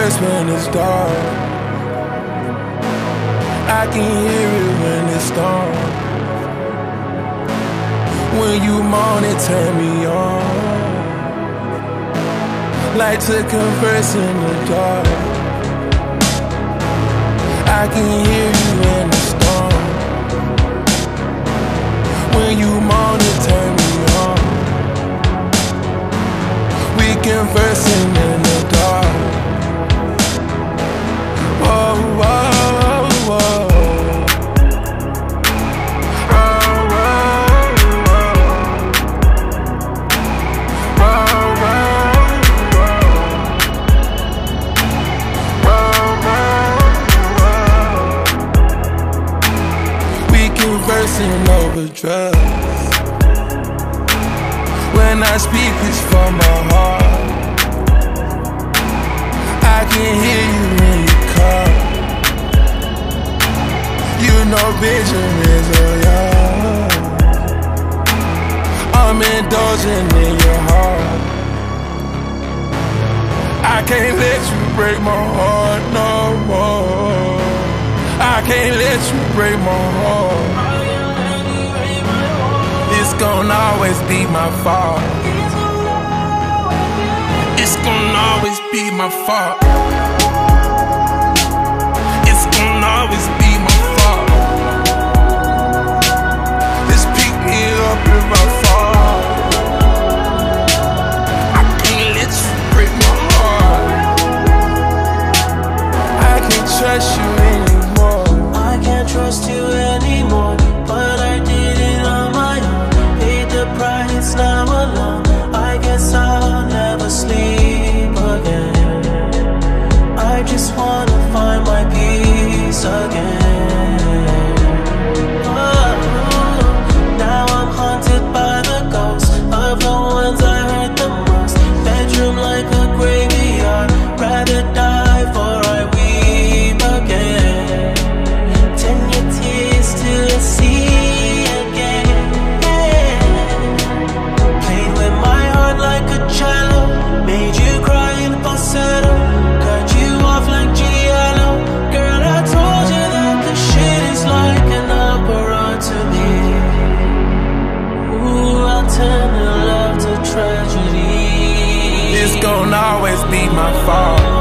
converse when it's dark. I can hear it when it's storm. When you moan it turn me on. Like to converse in the dark. I can hear you in the storm. When you moan it turn me on. We conversing in the dark. Whoa, whoa, whoa. Conversing over drugs. When I speak, it's from my heart. I can hear you when you call. You know Benjamin's a young. I'm indulging in your heart. I can't let you break my heart no more. I can't let you break my heart. It's gonna always be my fault. It's gonna always be my fault. It's gonna always be my fault. Just pick me up if I fall. I can't let you break my heart. I can't trust you anymore. I can't trust you anymore, but I did it on my own. Paid the price, now alone. I guess I'll never sleep again. I just wanna find my peace again. Oh, now I'm haunted by the ghosts of the ones I hurt the most. Bedroom like a graveyard, rather die for I weep again. Till I see again. Played with my heart like a cello, made you cry in falsetto, cut you off like Giallo. Girl, I told you that the shit is like an opera to me. Ooh, I'll turn your love to tragedy. It's gonna always be my fault.